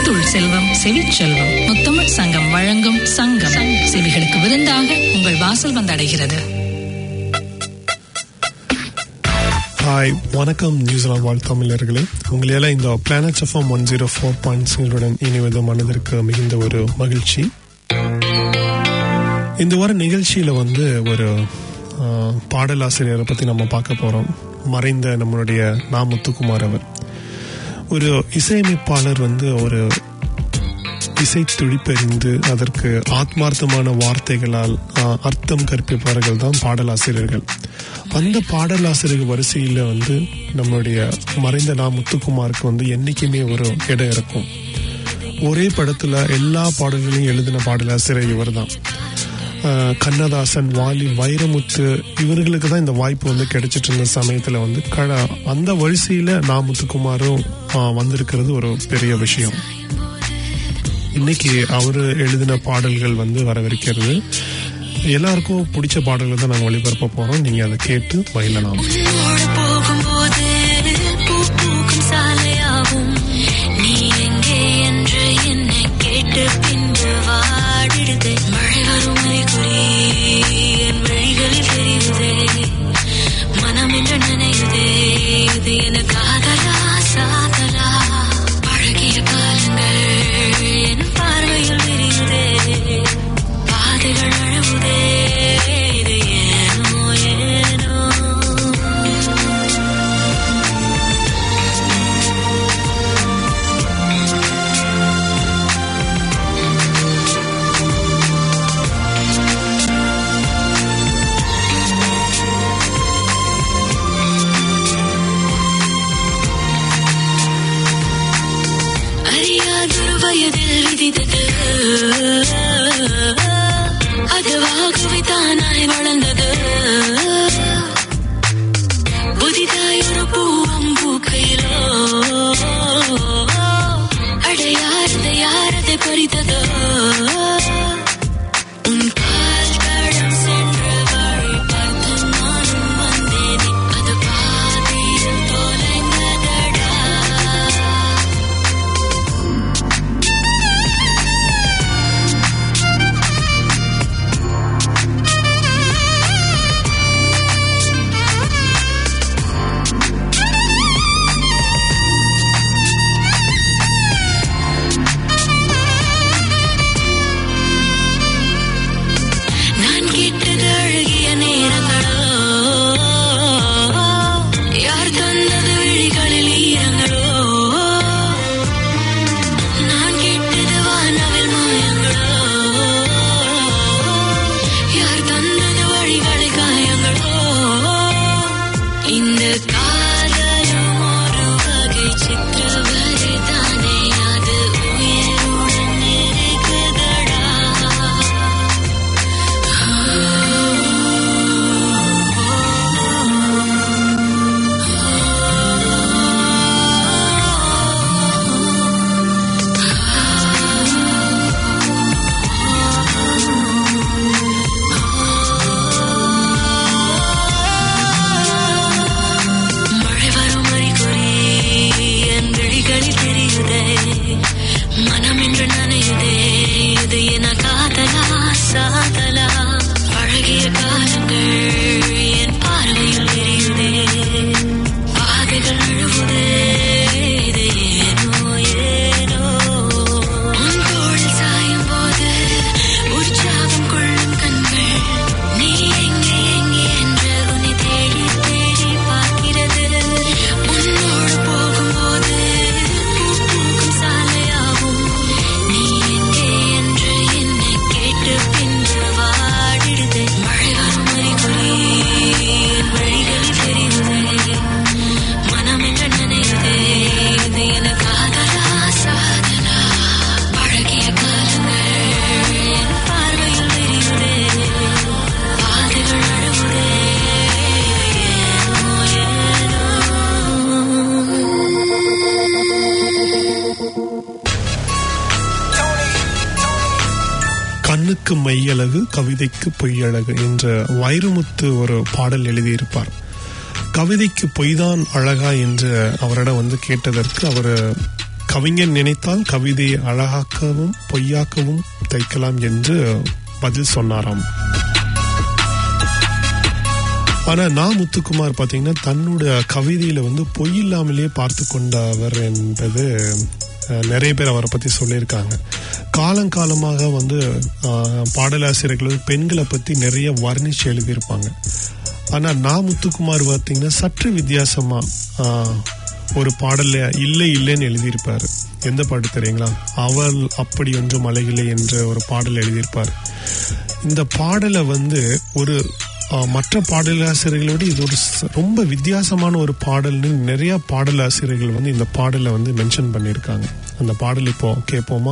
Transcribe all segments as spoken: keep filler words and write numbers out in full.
முத்துள் செல்வம் செவிச்செல்வம் முத்தமிழ் சங்கம் வழங்கும் சங்கம் செவிகளுக்கு விருந்தாக உங்கள் வாசல் வந்தடைகிறது. ஹாய், வணக்கம் நியூசிலாந்து வாழ் தமிழர்களே. உங்களையெல்லாம் இந்த planet FM one zero four point சிக்ஸுடன் இணைவது மனதிற்கு மிகுந்த ஒரு மகிழ்ச்சி. இந்த வார நிகழ்ச்சியில வந்து ஒரு பாடலாசிரியரை பத்தி நம்ம பார்க்க போறோம். மறைந்த நம்மளுடைய நா. முத்துக்குமார் அவர் ஒரு இசையமைப்பாளர். வந்து ஒரு இசை துடிப்பெறிந்து அதற்கு ஆத்மார்த்தமான வார்த்தைகளால் அர்த்தம் கற்பிப்பவர்கள் தான் பாடலாசிரியர்கள். அந்த பாடலாசிரியர் வரிசையில வந்து நம்மளுடைய மறைந்த நா. முத்துக்குமாருக்கு வந்து என்னைக்குமே ஒரு இடம் இருக்கும். ஒரே படத்துல எல்லா பாடல்களையும் எழுதின பாடலாசிரியர் இவர் தான். கண்ணதாசன், வாலி, வைரமுத்து இவர்களுக்கு தான் இந்த வாய்ப்பு வந்து கிடைச்சிட்டு இருந்த சமயத்துல வந்து அந்த வரிசையில நா. முத்துக்குமாரும் வந்திருக்கிறது ஒரு பெரிய விஷயம். இன்னைக்கு அவரு எழுதின பாடல்கள் வந்து வரவிருக்கிறது. எல்லாருக்கும் பிடிச்ச பாடல்கள் தான் நாங்கள் ஒளிபரப்ப போறோம். நீங்க அதை கேட்டு பயிலலாம். கண்ணுக்கு மையழகு கவிதைக்கு பொய்யழகு என்ற வைரமுத்து ஒரு பாடல் எழுதியிருப்பார். கவிதைக்கு பொய்தான் அழகா என்று அவரிடம் வந்து கேட்டதற்கு அவர் கவிஞன் நினைத்தால் கவிதையை அழகாக்கவும் பொய்யாக்கவும் தைக்கலாம் என்று பதில் சொன்னாராம். ஆனா நா முத்துக்குமார் பாத்தீங்கன்னா தன்னோட கவிதையில வந்து பொய் இல்லாமலேயே பார்த்து கொண்டவர் என்பது நிறைய பேர் அவரை பத்தி சொல்லியிருக்காங்க. காலங்காலமாக வந்து பாடலாசிரியர்கள் பெண்களை பத்தி நிறைய வர்ணிச்சு எழுதியிருப்பாங்க. ஆனா நா முத்துக்குமார் பார்த்தீங்கன்னா சற்று வித்தியாசமா ஒரு பாடல இல்லை இல்லைன்னு எழுதியிருப்பாரு. எந்த பாட்டு தெரியுங்களா? அவள் அப்படி ஒன்று மலையிலே என்ற ஒரு பாடல் எழுதியிருப்பார். இந்த பாடலை வந்து ஒரு மற்ற பாடலாசிரியர்களோடு இது ஒரு ரொம்ப வித்தியாசமான ஒரு பாடல்னு நிறைய பாடலாசிரியர்கள் வந்து இந்த பாடலை வந்து மென்ஷன் பண்ணியிருக்காங்க. அந்த பாடல் இப்போ கேட்போமா?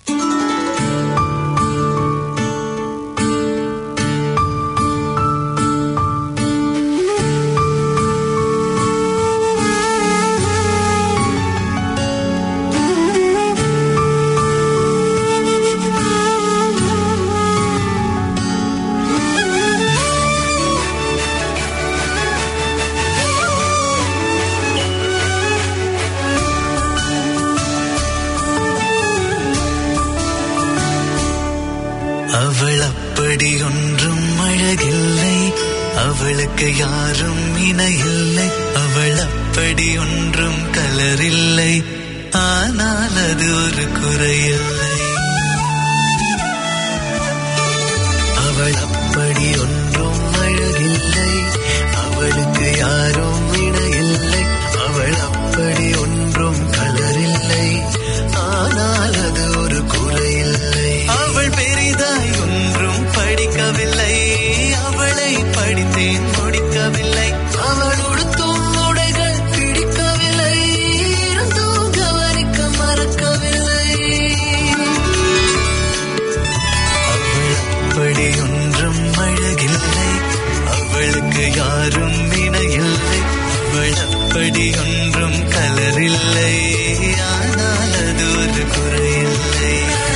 அவள் அப்படி ஒன்றும் அழகில்லை, அவளுக்கு யாரும் இணையில்லை. அவள் அப்படி ஒன்றும் கலரில்லை, ஆனால் அது ஒரு குறையில்லை. அவள் அப்படி ஒன்றும் அழகில்லை, அவளுக்கு யாரும் இணையில்லை. அவள் அப்படி ஒன்றும் கலரில்லை, ஆனால் அது ஒரு குறையில்லை. அவள் பெரிதாய் ஒன்றும் படிக்கவில்லை, அவளை படித்தேன் முடிக்கவில்லை. அவள் உடுத்தும் உடைகள் பிடிக்கவில்லை, இருந்தும் கவனிக்க மறக்கவில்லை. அவள் அப்படி ஒன்றும் அழகில்லை, அவளுக்கு யாரும் இணையில்லை. அவள் அப்படி ஒன்றும் கலரில்லை, ஆனால் அது ஒரு குறையில்லை.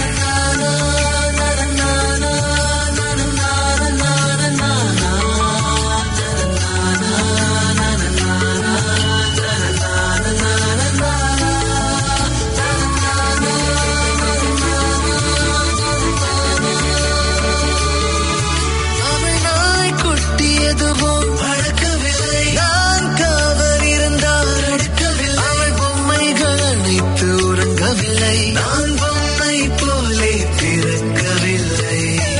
நான் பொம்மை போலே பிறக்கவில்லை.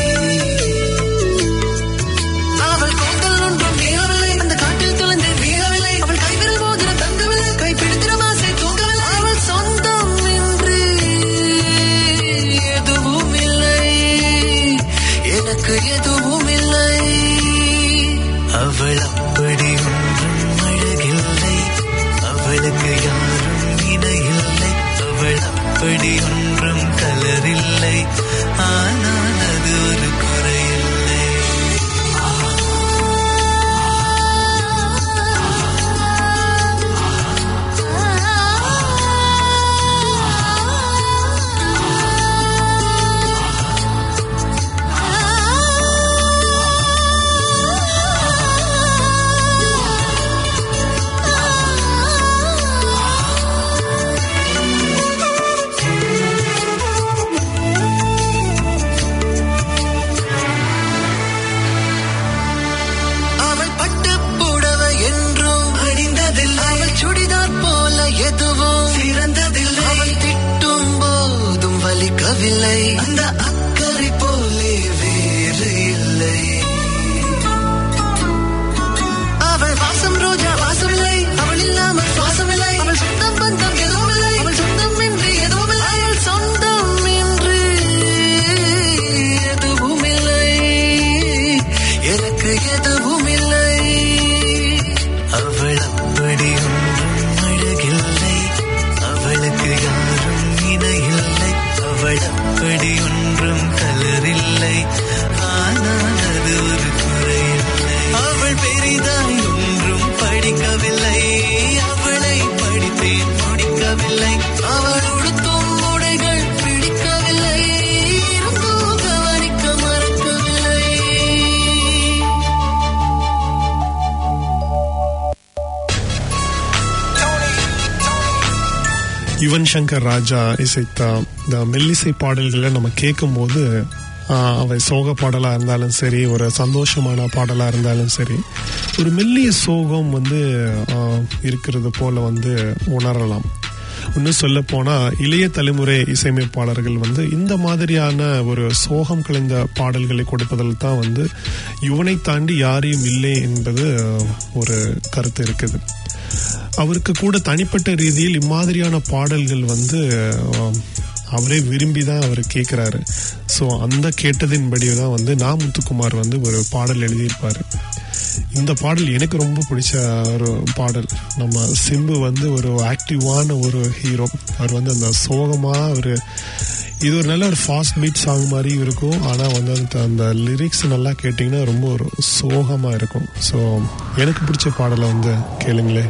அவள் கூந்தல் ஒன்றும் வீழவில்லை, அந்த காட்டில் துளைந்து வீழவில்லை. அவள் கைவிரல் மோதிர தங்கவில்லை, கைப்பிடித்திர மாசை தூங்கவில்லை. அவள் சொந்தம் என்று எதுவும் இல்லை, எனக்கு எதுவும் இல்லை. அவள் அப்படி ஒன்றும் அழகில்லை, அவளுக்கு யாரும் இணையில்லை. அவள் அப்படி ஒன்றும் கலரில்லை, ஆனால் அது ஒரு குறையில்லை. யுவன் சங்கர் ராஜா இசைத்த இந்த மெல்லிசை பாடல்களை நம்ம கேட்கும் போது அவை சோக பாடலா இருந்தாலும் சரி, ஒரு சந்தோஷமான பாடலா இருந்தாலும் சரி, ஒரு மெல்லிய சோகம் வந்து இருக்கிறது போல வந்து உணரலாம். இன்னும் சொல்ல போனா இளைய தலைமுறை இசையமைப்பாளர்கள் வந்து இந்த மாதிரியான ஒரு சோகம் கலந்த பாடல்களை கொடுப்பதில் தான் வந்து யுவனை தாண்டி யாரையும் இல்லை என்பது ஒரு கருத்து இருக்குது. அவருக்கு கூட தனிப்பட்ட ரீதியில் இம்மாதிரியான பாடல்கள் வந்து அவரே விரும்பி தான் அவர் கேட்குறாரு. ஸோ அந்த கேட்டதின்படி தான் வந்து நா முத்துக்குமார் வந்து ஒரு பாடல் எழுதியிருப்பார். இந்த பாடல் எனக்கு ரொம்ப பிடிச்ச ஒரு பாடல். நம்ம சிம்பு வந்து ஒரு ஆக்டிவான ஒரு ஹீரோ. அவர் வந்து அந்த சோகமாக ஒரு இது ஒரு நல்ல ஒரு ஃபாஸ்ட் பீட் சாங் மாதிரி இருக்கும். ஆனால் வந்து அந்த அந்த லிரிக்ஸ் நல்லா கேட்டிங்கன்னா ரொம்ப ஒரு சோகமாக இருக்கும். ஸோ எனக்கு பிடிச்ச பாடலை வந்து கேளுங்களேன்.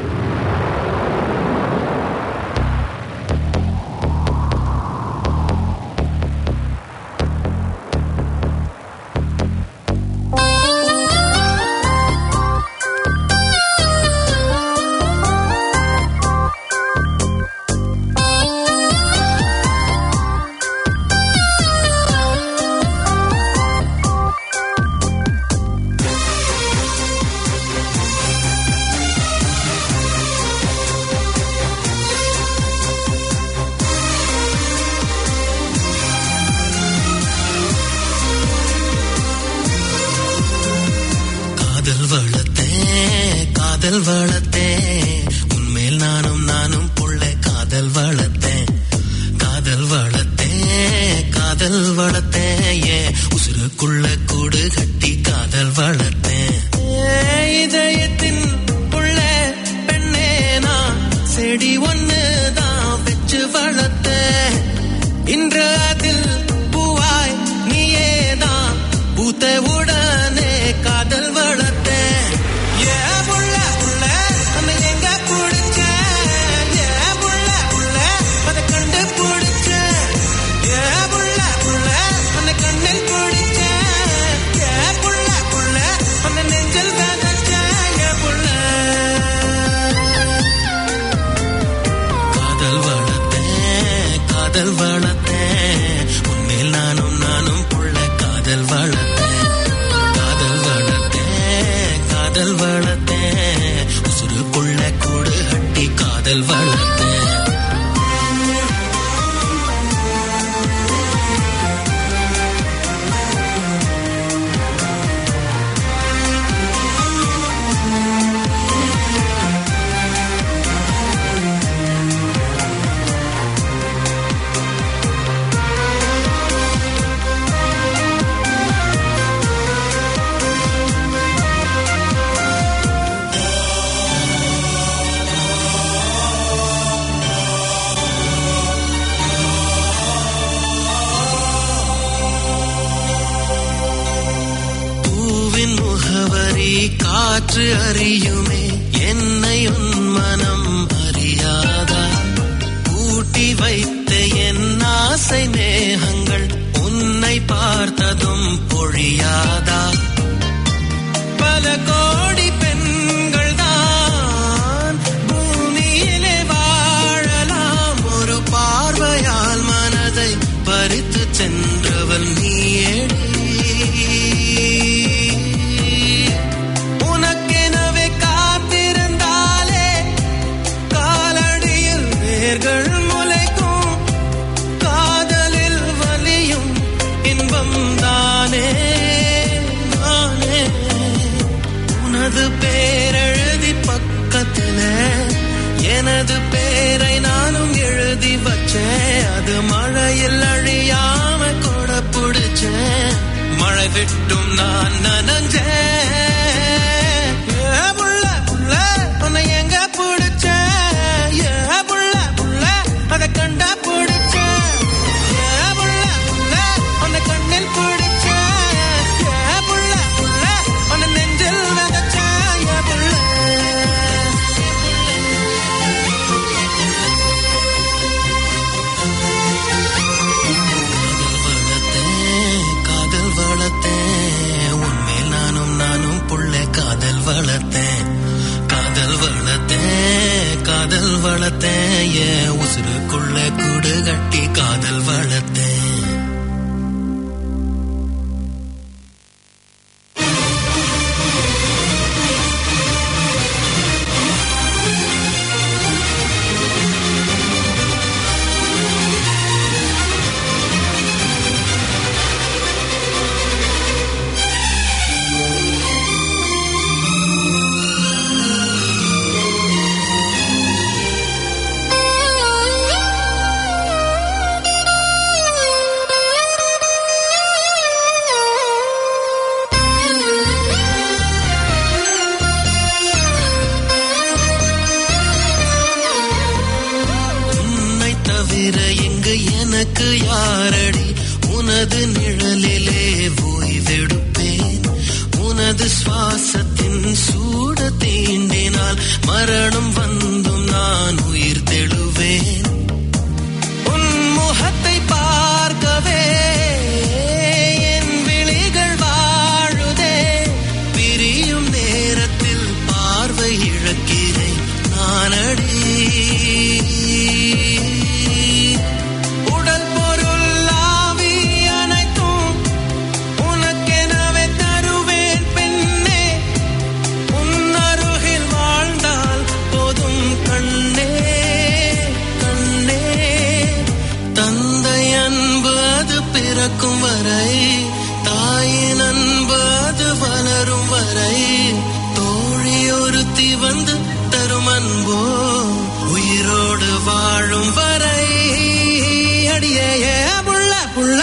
அறியுமே என்னை உன் மனம் அறியாதா? ஊட்டி வைத்த என் ஆசை மேகங்கள் உன்னை பார்த்ததும் பொழியாதா? பல கோடி பெண்கள் தான் பூமியிலே வாழலாம், ஒரு பார்வையால் மனதை பறித்து சென்றவள் நீயேடி. முளைக்கும் காதலில் வலியும் இன்பம் தானே நானே. உனது பேரெழுதி பக்கத்துல எனது பேரை நானும் எழுதி வச்சேன். அது மழையில் அழியாம கொட புடிச்சேன். மழை விட்டும் நான் நனஞ்சேன். உன்னை எங்க புடிச்சேன் அதை கண்டா பிடிச்ச புள்ள புள்ள உன்னை கண்ணில் பிடிச்ச புள்ள புள்ள உன்னை நெஞ்சில் விதைச்ச புள்ள. காதல் வளர்த்தேன் காதல் வளர்த்தேன் உன்மேல் நானும் நானும் புள்ள காதல் வளர்த்தேன் காதல் வளர்த்தேன் காதல் வளர்த்தேன், என் உசுருக்குள்ள கூடு கட்டி காதல் வளர்த்தேன். எனக்கு யாரடி உனது நிழலிலே ஓய்வெடுப்பேன். உனது சுவாசத்தின் சூட தீண்டினால் மரணம் வந்தும் நான் உயிர் தெழுவேன். உன் முகத்தை பார்க்கவே என் விழிகள் வாழுதே. பிரியும் நேரத்தில் பார்வை இழக்கிறேன் நானடி. வரை தாயின் அன்பு அது வளரும் வரை தோழி ஒருத்தி வந்து தரும் அன்போ உயிரோடு வாழும் வரை. அடியே புள்ள புள்ள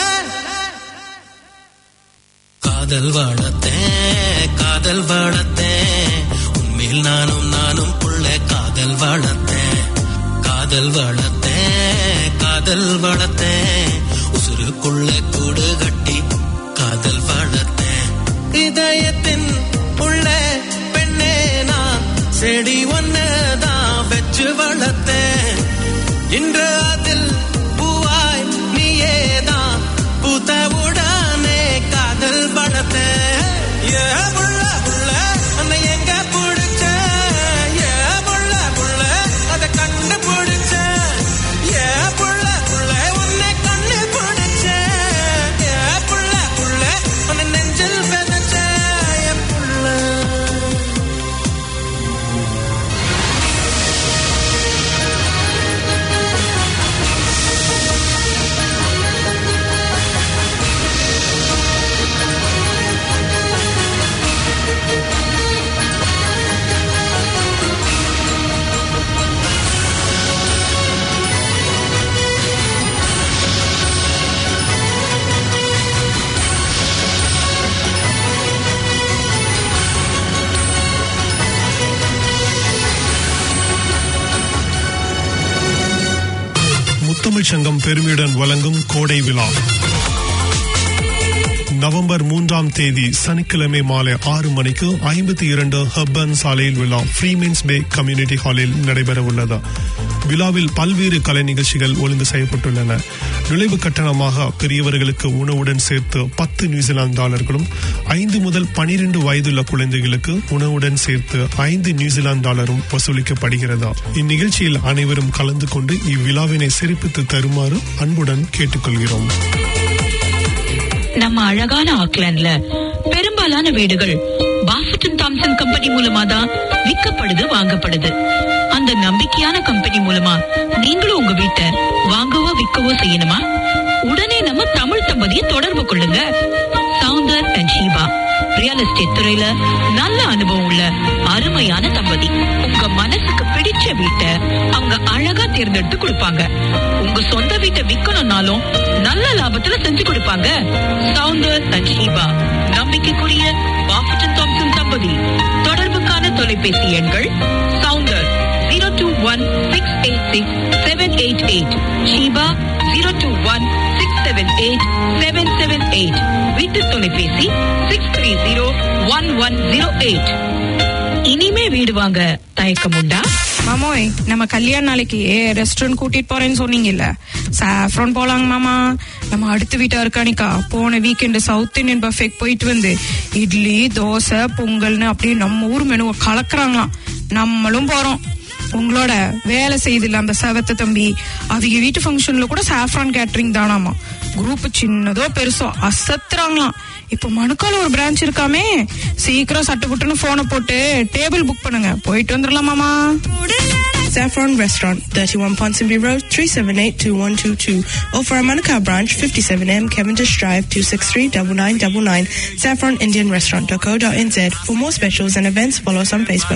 காதல் வளர்த்தேன், காதல் வளர்த்தேன். உண்மையில் நானும் நானும் புள்ள காதல் வளர்த்தேன், காதல் வளர்த்தேன், காதல் வளர்த்தேன். உசுருக்குள்ள கூடு கட்டி காதல் வளர்த்தேன். இதயத்தின் உள்ள பெண்ணே நான் செடி ஒன்னதான் வச்சு வளர்த்தேன். இன்று அதில் பூவாய் நீயேதான் பூத்தவுடனே காதல் வளர்த்தேன். ஏ புள்ள புள்ள அன்னை எங்க பிடிச்ச, ஏ புள்ள புள்ள அதை கண்டு பிடிச்ச, ஏ புள்ள புள்ள உன்னை கண்ணு பிடிச்ச, ஏ புள்ள புள்ள உன்னை நெஞ்சில் விதைச்ச, ஏ புள்ள. முத்தமிழ் சங்கம் பெருமையுடன் வழங்கும் கோடை விழா நவம்பர் மூன்றாம் தேதி சனிக்கிழமை மாலை ஆறு மணிக்கு ஐம்பத்தி இரண்டு ஹர்பன் சாலையில் உள்ள ஃப்ரீமீன்ஸ் பே கம்யூனிட்டி ஹாலில் நடைபெற உள்ளது. விழாவில் பல்வேறு கலை நிகழ்ச்சிகள் ஒழுங்கு செய்யப்பட்டுள்ளன. நுழைவு கட்டணமாக பெரியவர்களுக்கு உணவுடன் சேர்த்து பத்து நியூசிலாந்து டாலர்களும், ஐந்து முதல் பனிரெண்டு வயதுள்ள குழந்தைகளுக்கு உணவுடன் சேர்த்து ஐந்து நியூசிலாந்து டாலரும் வசூலிக்கப்படுகிறது. இந்நிகழ்ச்சியில் அனைவரும் கலந்து கொண்டு இவ்விழாவினை சிறப்பித்து தருமாறு அன்புடன் கேட்டுக்கொள்கிறோம். நம்ம அழகான ஆக்லாண்ட்ல பெரும்பாலான வீடுகள் பாஃபட்டன் தாம்சன் கம்பெனி மூலமா தான் விற்கப்படுது, வாங்கப்படுது. அந்த நம்பிக்கையான கம்பெனி மூலமா நீங்களும் உங்க வீட்டை வாங்கவோ விற்கவோ செய்யணுமா? உடனே நம்ம தமிழ் தம்பதியை தொடர்பு கொள்ளுங்க. Soundar and Sheeba real estate துறையில நல்ல அனுபவம் உள்ள அருமையான தம்பதி. உங்க மனசுக்கு பிடிச்ச வீட்டை அவங்க அழகா தேர்ந்தெடுத்து கொடுப்பாங்க. உங்க சொந்த வீட்டை விற்கணும்னாலும் நல்ல லாபத்துல செஞ்சு கொடுப்பாங்க. சவுந்தர் அண்ட் ஷீபா நம்பிக்கைக்குரிய பாஃபட்டன் தாம்சன் தம்பதி. தொடர்புக்கான தொலைபேசி எண்கள் Soundar zero two one six eight six seven eight eight, Sheeba zero two one six seven eight seven seven eight, வீட்டு தொலைபேசி six three zero one one zero eight. இனிமே வீடு வாங்க தயக்கம் உண்டா? மாமோய், நம்ம கல்யாண நாளைக்கு ரெஸ்டாரண்ட் கூட்டிட்டு போறேன்னு சொன்னீங்கல்ல, சாஃப்ரான் போலாங்க மாமா. நம்ம அடுத்த வீட்டா இருக்கானிக்கா போன வீக்கெண்டு சவுத் இந்தியன் பஃபேக்கு போயிட்டு வந்து இட்லி தோசை பொங்கல்னு அப்படியே நம்ம ஊர் மெனுவை கலக்குறாங்களாம். நம்மளும் போறோம். உங்களோட வேலை செய்தில்ல அந்த செவத்த தம்பி அவங்க வீட்டு ஃபங்க்ஷன்ல கூட சாஃப்ரான் கேட்டரிங் தானாமா. குரூப் சின்னதோ பெருசோ அசத்துறாங்களாம். இப்ப மணுக்கால ஒரு பிரான்ச் இருக்காமே, சீக்கிரம் சட்டு புட்டுன்னு போனை போட்டு டேபிள் புக் பண்ணுங்க, போயிட்டு வந்துடலாமாமா. Saffron Restaurant, thirty-one Ponsonby Road, three seven eight two one two two. Or for our Manukau branch, fifty-seven M Cavendish Drive, two six three nine nine nine nine. saffron indian restaurant dot co dot n z. For more specials and events, follow us on Facebook.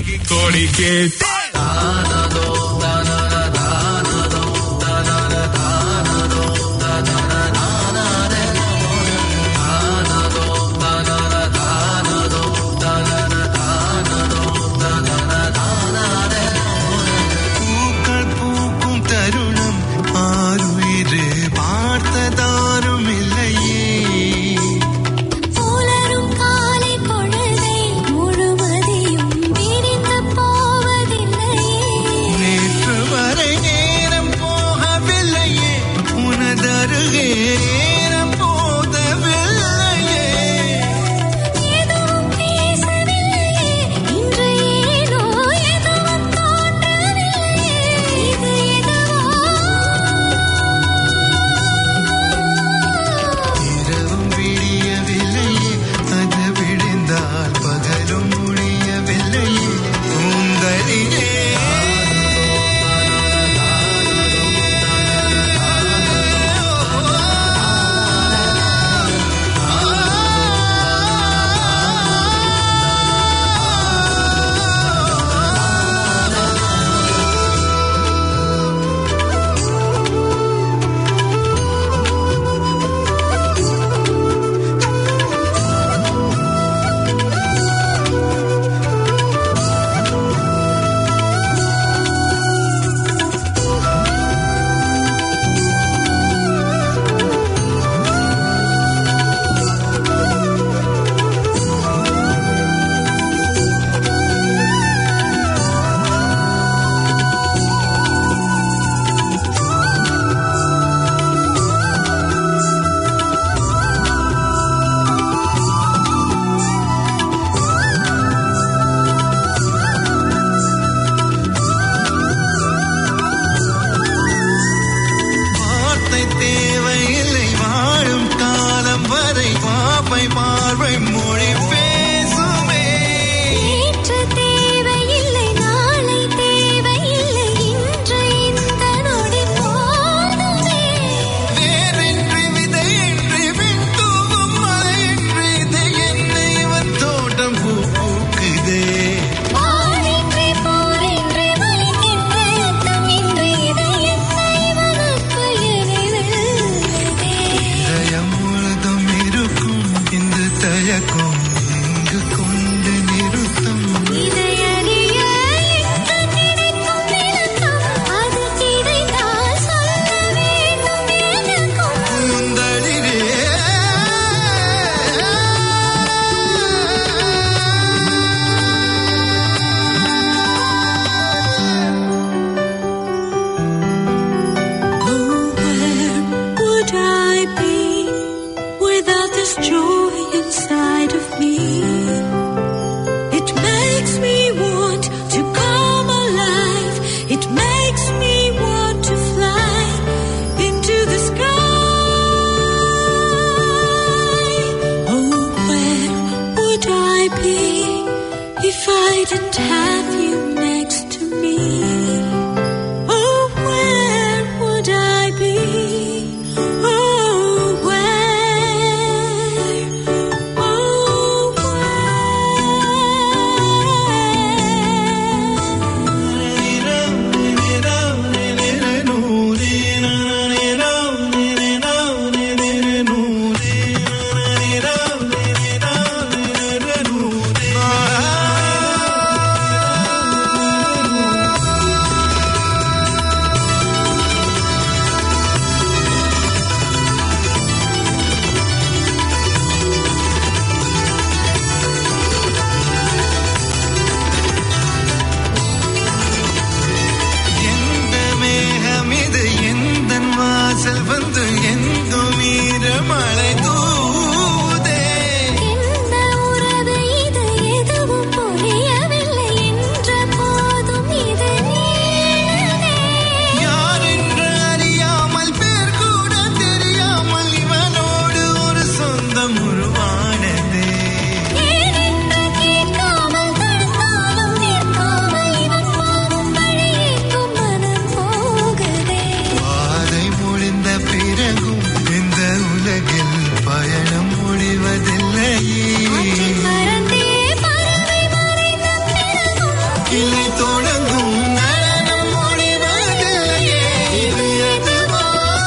சொல்லி தொடங்கும் நடனம் முடிவதில்லையே இது எதுவோ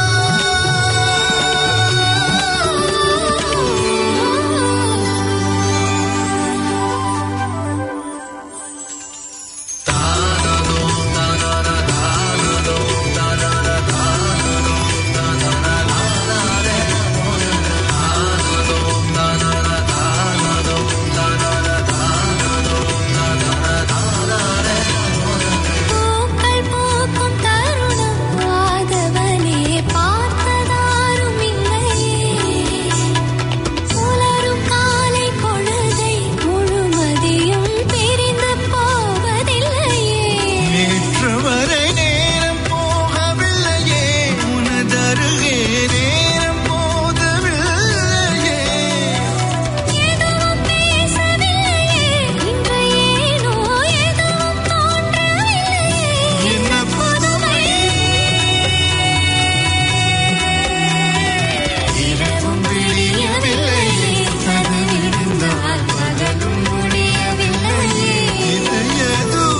பூக்கள் பூக்கும் தருணம் ஆதவனே பார்த்ததாரும் இல்லையே புலரும் காலை பொழுதை முழுமதியும் பிரிந்து போவதில்லையே நேற்று வரை நேரம் போகவில்லையே உனதருகே நேரம் போதவில்லையே எதுவும் பேசவில்லையே இன்று ஏனோ எதுவும் தோன்றவில்லையே என்ன புதுமை இரவும் விழியவில்லையே அது விழுந்தால் பகலும் முடியவில்லையே இது எதுவோ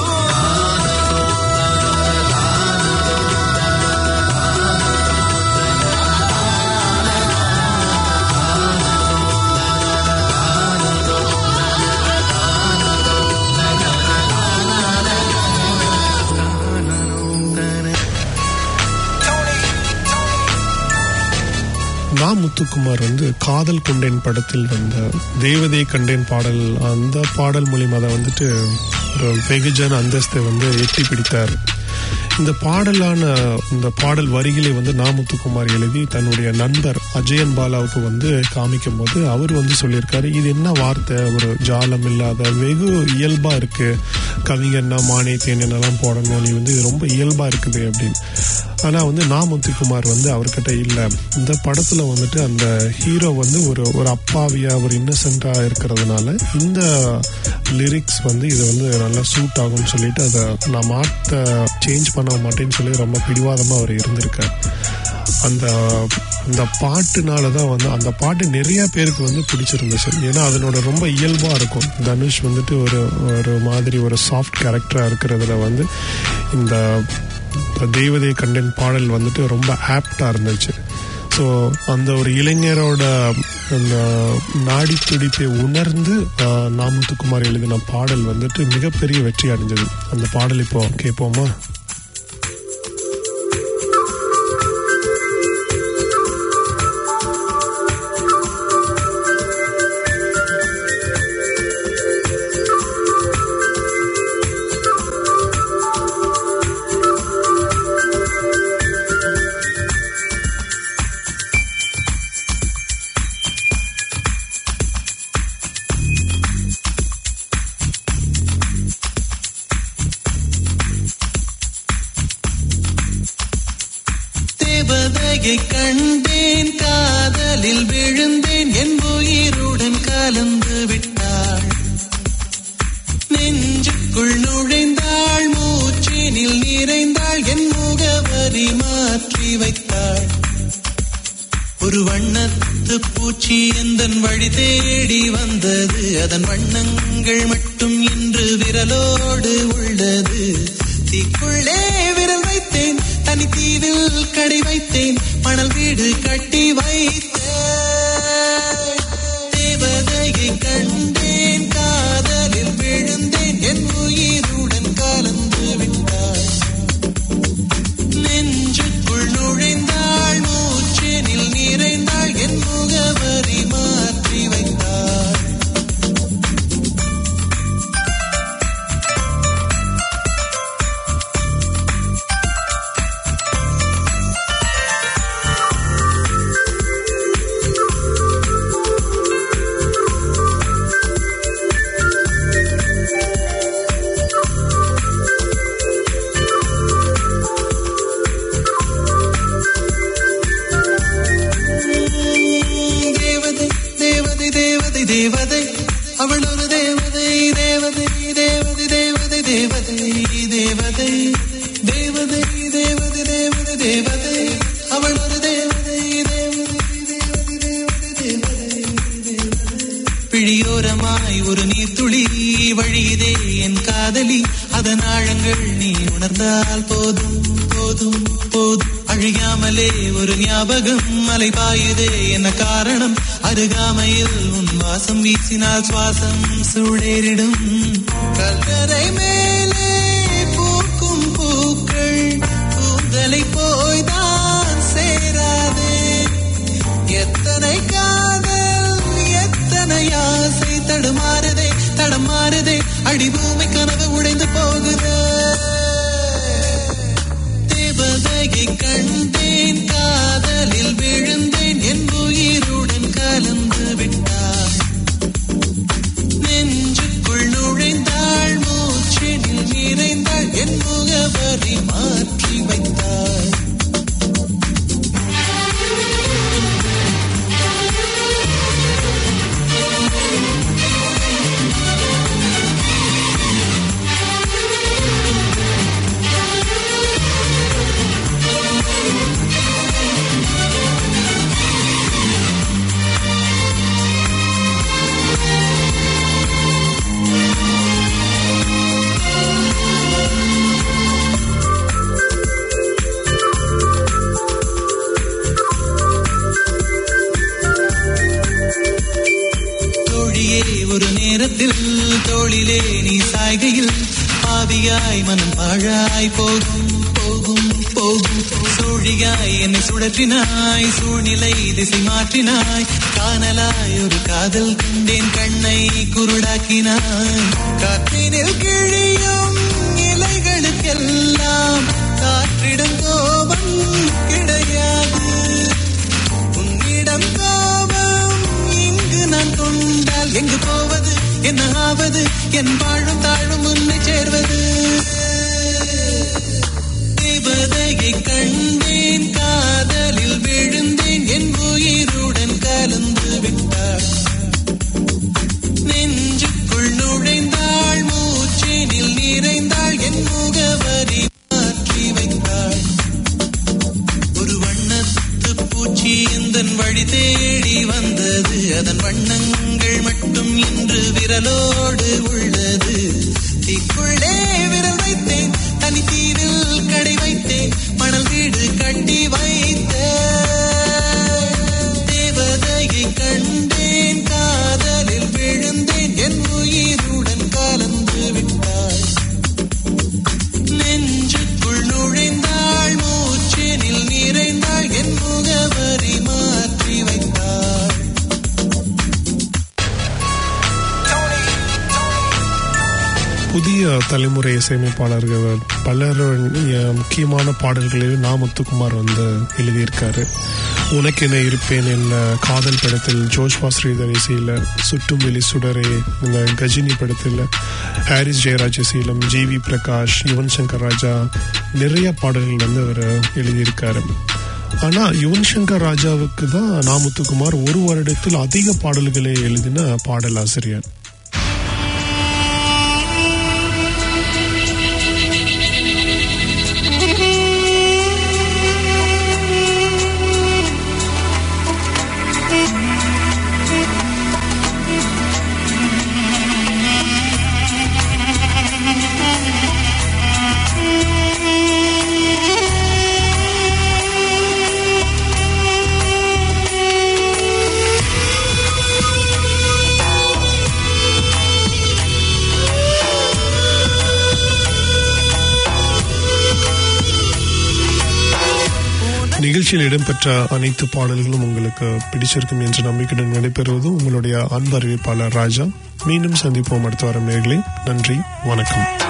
நா முத்துக்குமார் வந்து காதல் கொண்டேன் படத்தில் வந்த தேவதை கண்டேன் பாடல், அந்த பாடல் மூலியமா தான் வந்துட்டு ஒரு வெகுஜன அந்தஸ்தை வந்து எட்டி பிடித்தார். இந்த பாடலான இந்த பாடல் வரிகளை வந்து நா முத்துக்குமார் எழுதி தன்னுடைய நண்பர் அஜயன் பாலாவுக்கு வந்து காமிக்கும் போது அவர் வந்து சொல்லியிருக்காரு, இது என்ன வார்த்தை, ஒரு ஜாலம் இல்லாத வெகு இயல்பா இருக்கு, கவிஞர்னா மானே தேனெல்லாம் போடணும், நீ வந்து இது ரொம்ப இயல்பா இருக்குது அப்படின்னு. ஆனா வந்து நா முத்துக்குமார் வந்து அவர்கிட்ட இல்ல, இந்த படத்துல வந்துட்டு அந்த ஹீரோ வந்து ஒரு ஒரு அப்பாவியா ஒரு இன்னசென்டா இருக்கிறதுனால இந்த லிரிக்ஸ் வந்து இது வந்து நல்லா சூட் ஆகும்னு சொல்லிட்டு அதை நான் மாற்ற சேஞ்ச் பண்ண மாட்டேன்னு சொல்லி ரொம்ப பிடிவாதமா அவர் இருந்திருக்கார். அந்த அந்த பாட்டுனால தான் வந்து அந்த பாட்டு நிறைய பேருக்கு வந்து பிடிச்சிருந்துச்சு. ஏன்னா அதனோட ரொம்ப இயல்பா இருக்கும். தனுஷ் வந்துட்டு ஒரு ஒரு மாதிரி ஒரு சாஃப்ட் கேரக்டரா இருக்கிறதுல வந்து இந்த தேவதை கண்டேன் பாடல் வந்துட்டு ரொம்ப ஆப்டா இருந்துச்சு. ஸோ அந்த ஒரு இளைஞரோட அந்த நாடி துடிப்பை உணர்ந்து நா முத்துக்குமார் எழுதின பாடல் வந்துட்டு மிகப்பெரிய வெற்றி அடைஞ்சது. அந்த பாடல் இப்போ கேட்போமா? தேவதையை கண்டேன், காதலில் விழுந்தேன், என் உயிருடன் கலந்து விட்டாள், நெஞ்சுக்குள் நுழைந்தாள், மூச்சினில் நிறைந்தாள், என் முகவரி மாற்றி வைத்தாள், ஒரு வண்ணத்து பூச்சி எந்தன் வழி தேடி வந்தது, அதன் வண்ணங்கள் மட்டும் இன்று விரலோடு உள்ளது, தீக்குள்ளே விரல் வைத்தேன், தனி தீவில் கடை வைத்தேன், மணல் வீடு கட்டி வைத்தேன், தேவதையை கண்டேன், காதலில் விழுந்தேன், என் உயிருடன் கலந்து விட்டாள், நெஞ்சுக்குள் நுழைந்தாள், மூச்சினில் நிறைந்தாள், என் முகவரி மாற்றி வைத்தாள். தேவதை அவள் ஒரு தேவதை, தேவதை தேவதை தேவதை தேவதை தேவதை தேவதை தேவதை தேவதை தேவதை அவள் ஒரு தேவதை, தேவதை தேவதை தேவதை. பிழியோரமாய் ஒரு நீர்த்துளி வழியுதே என் காதலி, அதன் ஆழங்கள் நீ உணர்ந்தால் போதும் போதும் போதும். அழியாமலே ஒரு ஞாபகம் மலை பாயுதே என்ன காரணம்? அருகாமையில் உன் வாசம் வீசினால் சுவாசம் சூடேறிடும். கல்லறை மேலே பூக்கும் பூக்கள் கூந்தலை போய்தான் சேராதே. எத்தனை காதல் எத்தனை ஆசை தடுமாறுதே தடமாறுதே. அடிபூமி கனவு உடைந்து போகுதே. தேவதையை கண்டேன் காதலில் விழுந்தேன் என் உயிருடன் கலந்து விட்டார். நெஞ்சுக்குள் நுழைந்தாள் மூச்சினில் நிறைந்தாள் என் முகவரி மாற்றி வைத்தாள். ஒரு நேரத்தில் தோளிலே நீ சாய்கையில் பாவியாய் மனம் பாழாய் போகும் போகும் போகும். சூழியாய் என்னை சுழற்றினாய் சூழ்நிலை திசை மாற்றினாய். காணலாய் ஒரு காதல் கண்டேன் கண்ணை குருடாக்கினாய். காற்றினில் கிழியும் இலைகளுக்கெல்லாம் காற்றிடம் கோபம் கிடையாது. உன்னிடம் கோபம் இங்கு நான் கொண்டால் எங்கு போவது என்ன ஆவது? என் வாழும் தாழும் உன்னை சேர்வது. தேவதையை கண்டேன் காதலில் விழுந்தேன் என் உயிருடன் கலந்து விட்டாள். நெஞ்சுக்குள் நுழைந்தாள் மூச்சினில் நிறைந்தாள் என் முகவரி மாற்றி வைத்தாள். ஒரு வண்ணத்து பூச்சி எந்தன் வழி தேடி வந்தது. அதன் வண்ணங்கள் மட்டும் இன்று விரலோடு உள்ளது. தீக்குள்ளே விரல் வைத்தேன் தனி தீவில் கடை வைத்தேன் மணல் வீடு கட்டி வைத்தேன். தேவதையை கண்டேன் காதலில் விழுந்தேன் என் உயிருடன் கலந்து விட்டாள். நெஞ்சுக்குள் நுழைந்தாள் மூச்சினில் நிறைந்தாள் என் முகவரி மாற்றி வைத்தாள். புதிய தலைமுறை இசையமைப்பாளர்கள் பலருடைய முக்கியமான பாடல்களில் நா முத்துக்குமார் வந்து எழுதியிருக்காரு. உனக்கென இருப்பேன் என்ன காதல் படத்தில் ஜோஷ்வா ஸ்ரீதர் இசையில், சுட்டும் வெளி சுடரே இந்த கஜினி படத்தில் ஹாரிஸ் ஜெயராஜ் இசையிலும், ஜி வி பிரகாஷ், யுவன் சங்கர் ராஜா நிறைய பாடல்கள் வந்து அவர் எழுதியிருக்காரு. ஆனால் யுவன் சங்கர் ராஜாவுக்கு தான் நா முத்துக்குமார் ஒரு வருடத்தில் அதிக பாடல்களை எழுதின பாடலாசிரியர். நிகழ்ச்சியில் இடம்பெற்ற அனைத்து பாடல்களும் உங்களுக்கு பிடிச்சிருக்கும் என்ற நம்பிக்கையுடன் நடைபெறுவது உங்களுடைய அன்பு அறிவிப்பாளர் ராஜா. மீண்டும் சந்திப்போம் அடுத்த வாரம் நேயர்களே. நன்றி, வணக்கம்.